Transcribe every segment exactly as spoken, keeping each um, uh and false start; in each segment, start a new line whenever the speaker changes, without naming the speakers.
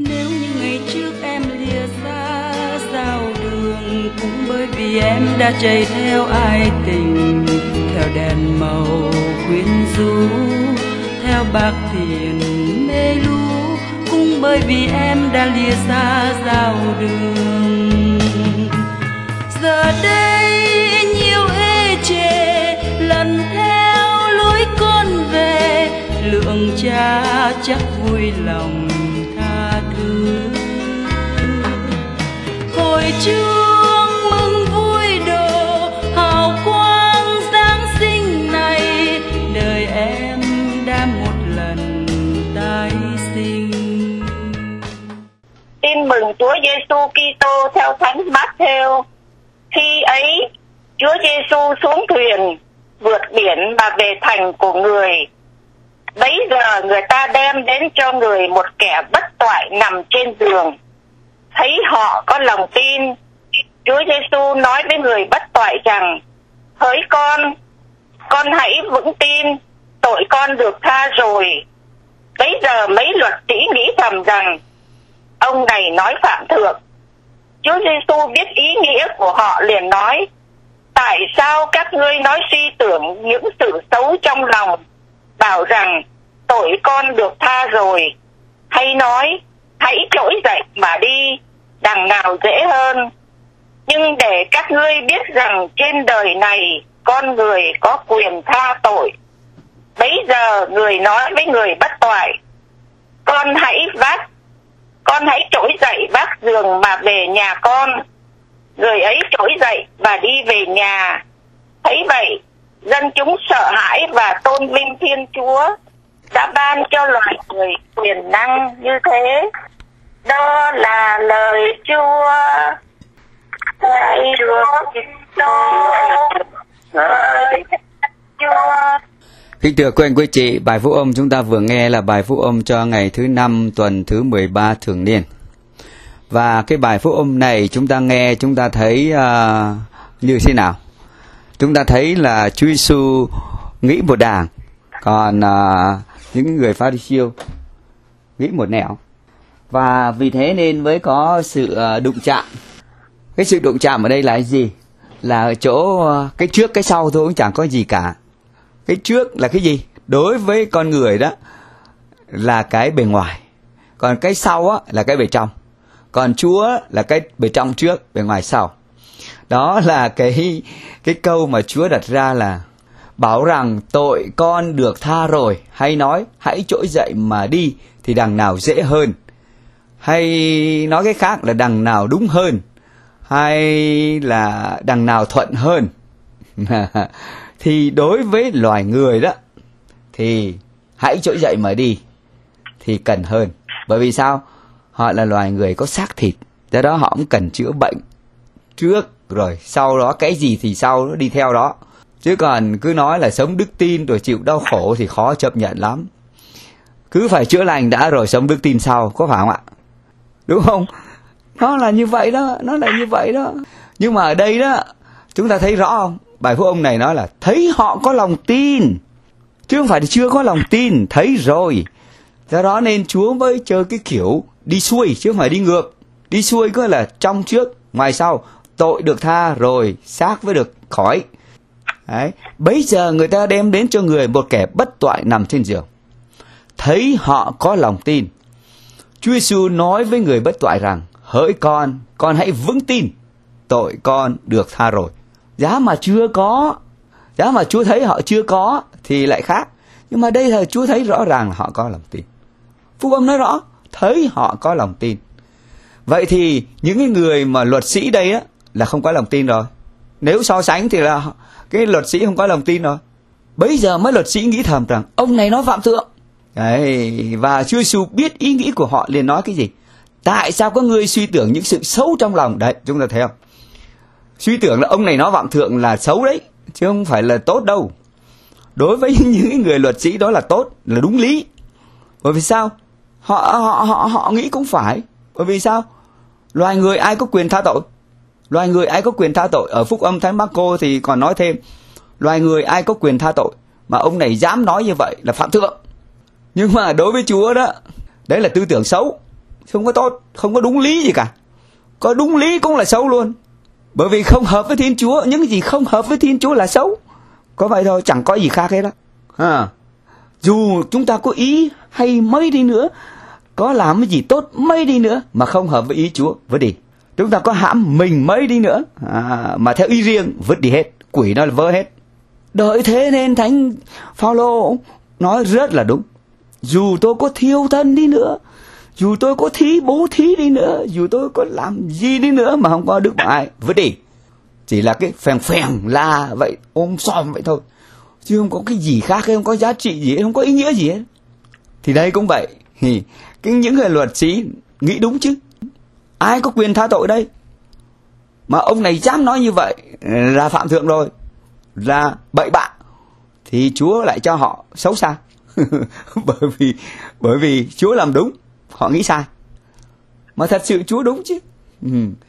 Nếu như ngày trước em lìa xa giao đường, cũng bởi vì em đã chạy theo ai tình, theo đèn màu quyến rũ, theo bạc tiền mê lú, cũng bởi vì em đã lìa xa giao đường. Giờ đây nhiều ê chề lần theo lối con về, lượng cha chắc vui lòng tha thứ. Hồi chuông mừng vui độ hào quang Giáng sinh này, đời em đã một lần tái sinh.
Tin mừng Chúa Giêsu Kitô theo Thánh Matthew. Khi ấy, Chúa Giêsu xuống thuyền vượt biển mà về thành của người. Bấy giờ người ta đem đến cho người một kẻ bất toại nằm trên giường. Thấy họ có lòng tin, Chúa Giêsu nói với người bất toại rằng: hỡi con, con hãy vững tin, tội con được tha rồi. Bấy giờ mấy luật sĩ nghĩ thầm rằng ông này nói phạm thượng. Chúa Giêsu biết ý nghĩa của họ liền nói: tại sao các ngươi nói suy tưởng những sự xấu trong lòng, bảo rằng tội con được tha rồi? Hay nói hãy trỗi dậy mà đi, đằng nào dễ hơn. Nhưng để các ngươi biết rằng trên đời này con người có quyền tha tội. Bấy giờ người nói với người bất toại: con hãy vác Con hãy trỗi dậy vác giường mà về nhà con. Người ấy trỗi dậy và đi về nhà. Thấy vậy, dân chúng sợ hãi và tôn vinh Thiên Chúa đã ban cho loài người quyền năng như thế. Đó là lời Chúa. Lạy Chúa Kitô, lạy Chúa.
Kính thưa quý anh quý chị, bài phúc âm chúng ta vừa nghe là bài phúc âm cho ngày thứ năm tuần thứ mười ba thường niên. Và cái bài phúc âm này chúng ta nghe, chúng ta thấy uh, như thế nào? Chúng ta thấy là Chúa Giêsu nghĩ một đàng, còn uh, những người Pha-ri-siêu nghĩ một nẻo. Và vì thế nên mới có sự uh, đụng chạm. Cái sự đụng chạm ở đây là cái gì? Là ở chỗ uh, cái trước cái sau thôi, cũng chẳng có gì cả. Cái trước là cái gì? Đối với con người đó là cái bề ngoài, còn cái sau á là cái bề trong. Còn Chúa là cái bề trong trước, bề ngoài sau. Đó là cái cái câu mà Chúa đặt ra là bảo rằng tội con được tha rồi, hay nói hãy trỗi dậy mà đi thì đằng nào dễ hơn, hay nói cái khác là đằng nào đúng hơn, hay là đằng nào thuận hơn. Thì đối với loài người đó thì hãy trỗi dậy mà đi thì cần hơn. Bởi vì sao? Họ là loài người có xác thịt, do đó họ cũng cần chữa bệnh trước, rồi sau đó cái gì thì sau nó đi theo đó. Chứ còn cứ nói là sống đức tin rồi chịu đau khổ thì khó chấp nhận lắm. Cứ phải chữa lành đã rồi sống đức tin sau, có phải không ạ? Đúng không? Nó là như vậy đó, nó là như vậy đó. Nhưng mà ở đây đó, chúng ta thấy rõ không? Bài phúc âm này nói là thấy họ có lòng tin, chứ không phải là chưa có lòng tin, thấy rồi. Do đó nên Chúa mới chơi cái kiểu đi xuôi, chứ không phải đi ngược. Đi xuôi có là trong trước, ngoài sau, tội được tha rồi, xác mới được khỏi. Đấy. Bấy giờ người ta đem đến cho người một kẻ bất toại nằm trên giường. Thấy họ có lòng tin, Chúa Giêsu nói với người bất toại rằng: hỡi con, con hãy vững tin, tội con được tha rồi. Giá mà chưa có, giá mà Chúa thấy họ chưa có thì lại khác. Nhưng mà đây là Chúa thấy rõ ràng là họ có lòng tin. Phúc âm nói rõ, thấy họ có lòng tin. Vậy thì những cái người mà luật sĩ đây á là không có lòng tin rồi. Nếu so sánh thì là cái luật sĩ không có lòng tin rồi. Bấy giờ mấy luật sĩ nghĩ thầm rằng ông này nói phạm thượng. Đấy, và Chúa Giêsu biết ý nghĩ của họ liền nói cái gì? Tại sao có người suy tưởng những sự xấu trong lòng? Đấy, chúng ta thấy không? Suy tưởng là ông này nói phạm thượng là xấu đấy, chứ không phải là tốt đâu. Đối với những người luật sĩ đó là tốt, là đúng lý. Bởi vì sao? Họ, họ, họ, họ nghĩ cũng phải. Bởi vì sao? Loài người ai có quyền tha tội? Loài người ai có quyền tha tội? Ở phúc âm Thánh Mác-cô thì còn nói thêm, loài người ai có quyền tha tội? Mà ông này dám nói như vậy là phạm thượng. Nhưng mà đối với Chúa đó, đấy là tư tưởng xấu. không có tốt, không có đúng lý gì cả. Có đúng lý cũng là xấu luôn. Bởi vì không hợp với Thiên Chúa, những gì không hợp với Thiên Chúa là xấu. Có vậy thôi, chẳng có gì khác hết đó. À, dù chúng ta có ý hay mấy đi nữa, có làm cái gì tốt mấy đi nữa mà không hợp với ý Chúa, vứt đi. Chúng ta có hãm mình mấy đi nữa, à, mà theo ý riêng, vứt đi hết. Quỷ nó vỡ hết. Đợi thế nên Thánh Phaolô nói rất là đúng. Dù tôi có thiêu thân đi nữa, dù tôi có thí bố thí đi nữa, dù tôi có làm gì đi nữa mà không có đức bằng ai, vứt đi. Chỉ là cái phèn phèn la vậy, ôm xòm vậy thôi, chứ không có cái gì khác, không có giá trị gì, không có ý nghĩa gì hết. Thì đây cũng vậy. Thì cái những người luật sĩ nghĩ đúng chứ, ai có quyền tha tội đây? Mà ông này dám nói như vậy là phạm thượng rồi, là bậy bạ, thì Chúa lại cho họ xấu xa. bởi vì bởi vì Chúa làm đúng, họ nghĩ sai. Mà thật sự Chúa đúng chứ. Ừ.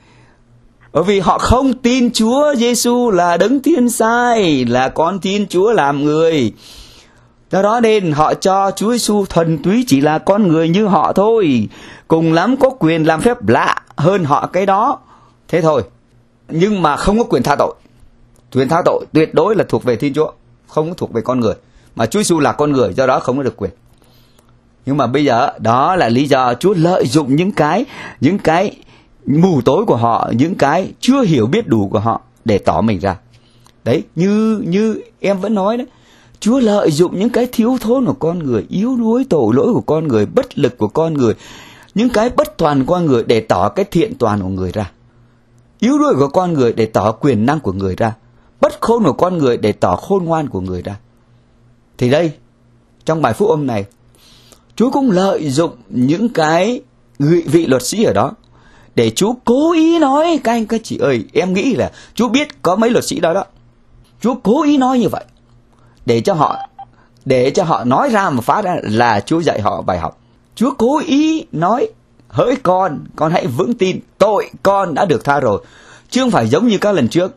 Bởi vì họ không tin Chúa Giêsu là đấng thiên sai, là con Thiên Chúa làm người. Do đó nên họ cho Chúa Giêsu thuần túy chỉ là con người như họ thôi, cùng lắm có quyền làm phép lạ hơn họ cái đó, thế thôi. Nhưng mà không có quyền tha tội. Quyền tha tội tuyệt đối là thuộc về Thiên Chúa, không có thuộc về con người. Mà Chúa Giêsu là con người, do đó không có được quyền. Nhưng mà bây giờ đó là lý do Chúa lợi dụng những cái những cái mù tối của họ, những cái chưa hiểu biết đủ của họ để tỏ mình ra. Đấy, như như em vẫn nói đấy, Chúa lợi dụng những cái thiếu thốn của con người, yếu đuối tội lỗi của con người, bất lực của con người, những cái bất toàn của con người để tỏ cái thiện toàn của người ra. Yếu đuối của con người để tỏ quyền năng của người ra, bất khôn của con người để tỏ khôn ngoan của người ra. Thì đây, trong bài phúc âm này, Chúa cũng lợi dụng những cái vị luật sĩ ở đó để Chúa cố ý nói, các anh các chị ơi, em nghĩ là Chúa biết có mấy luật sĩ đó đó. Chúa cố ý nói như vậy để cho họ để cho họ nói ra mà phá ra là Chúa dạy họ bài học. Chúa cố ý nói: hỡi con, con hãy vững tin, tội con đã được tha rồi. Chứ không phải giống như các lần trước,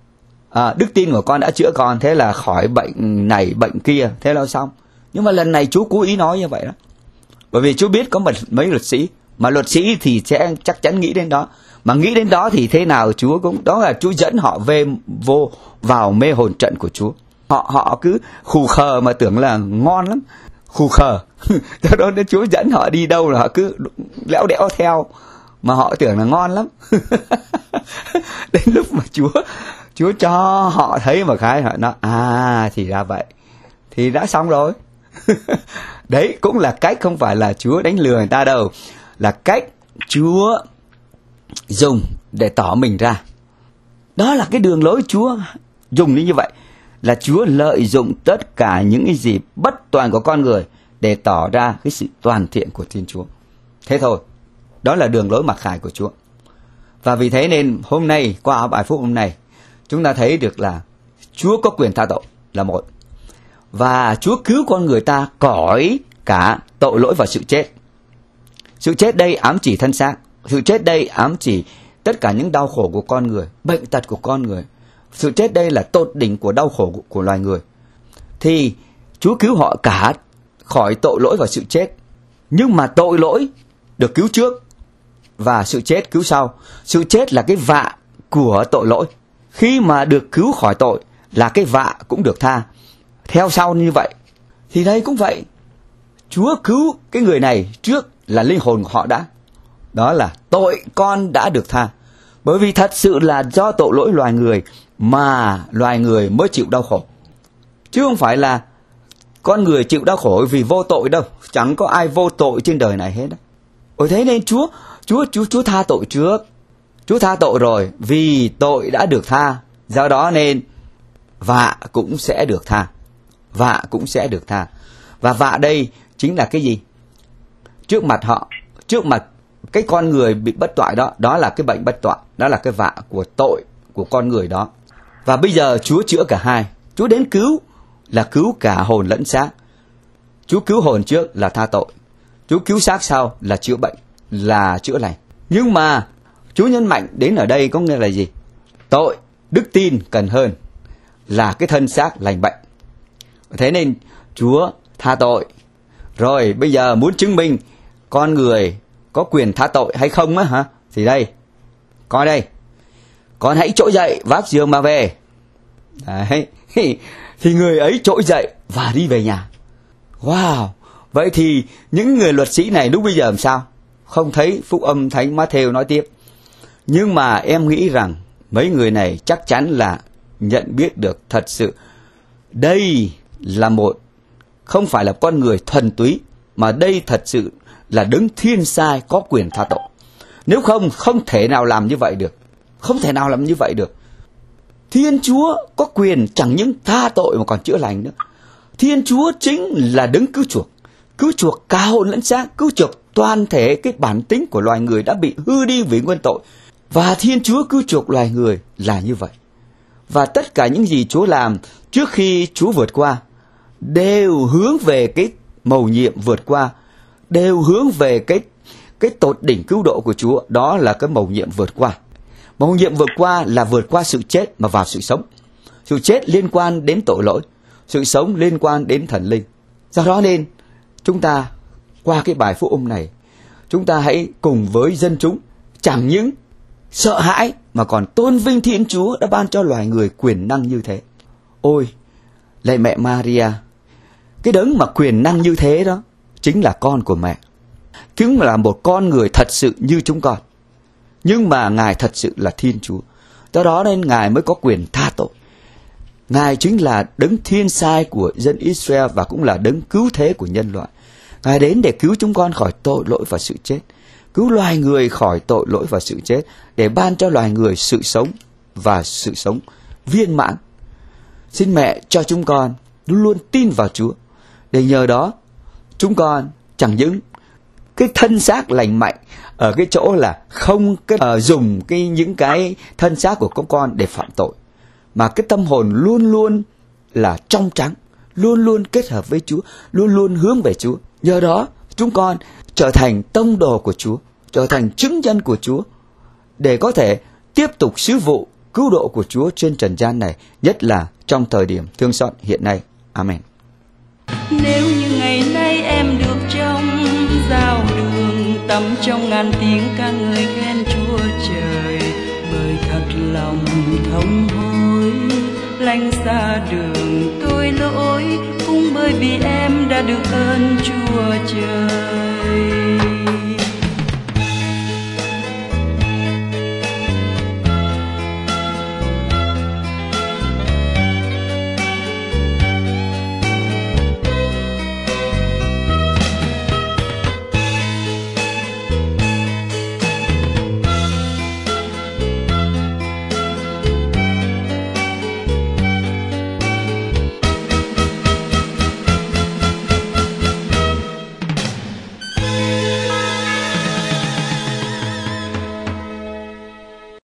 à, đức tin của con đã chữa con, thế là khỏi bệnh này bệnh kia, thế là xong. Nhưng mà lần này Chúa cố ý nói như vậy đó. Bởi vì Chúa biết có một, mấy luật sĩ, mà luật sĩ thì sẽ chắc chắn nghĩ đến đó. Mà nghĩ đến đó thì thế nào Chúa cũng, đó là Chúa dẫn họ về vô vào mê hồn trận của Chúa. Họ họ cứ khù khờ mà tưởng là ngon lắm, khù khờ. Cho đó nên Chúa dẫn họ đi đâu là họ cứ lẽo đẽo theo, mà họ tưởng là ngon lắm. Đến lúc mà Chúa Chúa cho họ thấy một cái, họ nói à thì ra vậy, thì đã xong rồi. Đấy cũng là cách, không phải là Chúa đánh lừa người ta đâu, là cách Chúa dùng để tỏ mình ra. Đó là cái đường lối Chúa dùng như vậy, là Chúa lợi dụng tất cả những cái gì bất toàn của con người để tỏ ra cái sự toàn thiện của Thiên Chúa. Thế thôi, đó là đường lối mặc khải của Chúa. Và vì thế nên hôm nay, qua bài phúc hôm nay, chúng ta thấy được là Chúa có quyền tha tội là một, và Chúa cứu con người ta khỏi cả tội lỗi và sự chết. Sự chết đây ám chỉ thân xác, sự chết đây ám chỉ tất cả những đau khổ của con người, bệnh tật của con người. Sự chết đây là tột đỉnh của đau khổ của, của loài người. Thì Chúa cứu họ cả khỏi tội lỗi và sự chết. Nhưng mà tội lỗi được cứu trước và sự chết cứu sau. Sự chết là cái vạ của tội lỗi. Khi mà được cứu khỏi tội là cái vạ cũng được tha. Theo sau như vậy. Thì đây cũng vậy. Chúa cứu cái người này trước là linh hồn của họ đã. Đó là tội con đã được tha. Bởi vì thật sự là do tội lỗi loài người mà loài người mới chịu đau khổ. Chứ không phải là con người chịu đau khổ vì vô tội đâu. Chẳng có ai vô tội trên đời này hết đó. Bởi thế nên Chúa Chúa Chúa Chúa tha tội trước. Chúa tha tội rồi, vì tội đã được tha. Do đó nên vạ cũng sẽ được tha. Vạ cũng sẽ được tha. Và vạ đây chính là cái gì? Trước mặt họ, trước mặt cái con người bị bất toại đó, đó là cái bệnh bất toại, đó là cái vạ của tội của con người đó. Và bây giờ Chúa chữa cả hai. Chúa đến cứu là cứu cả hồn lẫn xác. Chúa cứu hồn trước là tha tội, Chúa cứu xác sau là chữa bệnh, là chữa lành. Nhưng mà Chúa nhấn mạnh đến ở đây có nghĩa là gì? Tội, đức tin cần hơn là cái thân xác lành bệnh. Thế nên Chúa tha tội. Rồi bây giờ muốn chứng minh con người có quyền tha tội hay không á hả? Thì đây, coi đây, con hãy trỗi dậy vác giường mà về. Đấy, thì người ấy trỗi dậy và đi về nhà. Wow, vậy thì những người luật sĩ này lúc bây giờ làm sao? Không thấy phúc âm Thánh Matthew nói tiếp. Nhưng mà em nghĩ rằng mấy người này chắc chắn là nhận biết được thật sự đây là một, không phải là con người thuần túy, mà đây thật sự là đấng thiên sai có quyền tha tội. Nếu không, không thể nào làm như vậy được. Không thể nào làm như vậy được. Thiên Chúa có quyền chẳng những tha tội mà còn chữa lành nữa. Thiên Chúa chính là đấng cứu chuộc. Cứu chuộc cả hồn lẫn xác, cứu chuộc toàn thể cái bản tính của loài người đã bị hư đi vì nguyên tội. Và Thiên Chúa cứu chuộc loài người là như vậy. Và tất cả những gì Chúa làm trước khi Chúa vượt qua đều hướng về cái mầu nhiệm vượt qua, đều hướng về cái cái tột đỉnh cứu độ của Chúa, đó là cái mầu nhiệm vượt qua. Mầu nhiệm vượt qua là vượt qua sự chết mà vào sự sống. Sự chết liên quan đến tội lỗi, sự sống liên quan đến thần linh. Do đó nên chúng ta qua cái bài phúc âm này, chúng ta hãy cùng với dân chúng chẳng những sợ hãi mà còn tôn vinh Thiên Chúa đã ban cho loài người quyền năng như thế. Ôi, lạy mẹ Maria, cái đấng mà quyền năng như thế đó chính là con của mẹ. Cũng là một con người thật sự như chúng con. Nhưng mà Ngài thật sự là Thiên Chúa. Do đó nên Ngài mới có quyền tha tội. Ngài chính là đấng thiên sai của dân Israel và cũng là đấng cứu thế của nhân loại. Ngài đến để cứu chúng con khỏi tội lỗi và sự chết. Cứu loài người khỏi tội lỗi và sự chết, để ban cho loài người sự sống và sự sống viên mãn. Xin mẹ cho chúng con luôn luôn tin vào Chúa, để nhờ đó chúng con chẳng những cái thân xác lành mạnh ở cái chỗ là không cái, uh, dùng cái những cái thân xác của các con để phạm tội, mà cái tâm hồn luôn luôn là trong trắng, luôn luôn kết hợp với Chúa, luôn luôn hướng về Chúa. Nhờ đó chúng con trở thành tông đồ của Chúa, trở thành chứng nhân của Chúa, để có thể tiếp tục sứ vụ cứu độ của Chúa trên trần gian này, nhất là trong thời điểm thương xót hiện nay. Amen.
Nếu như ngày nay em được trong giao đường, tắm trong ngàn tiếng ca ngợi khen Chúa trời, bởi thật lòng thông hối lánh xa đường tôi lỗi, cũng bởi vì em đã được ơn Chúa trời.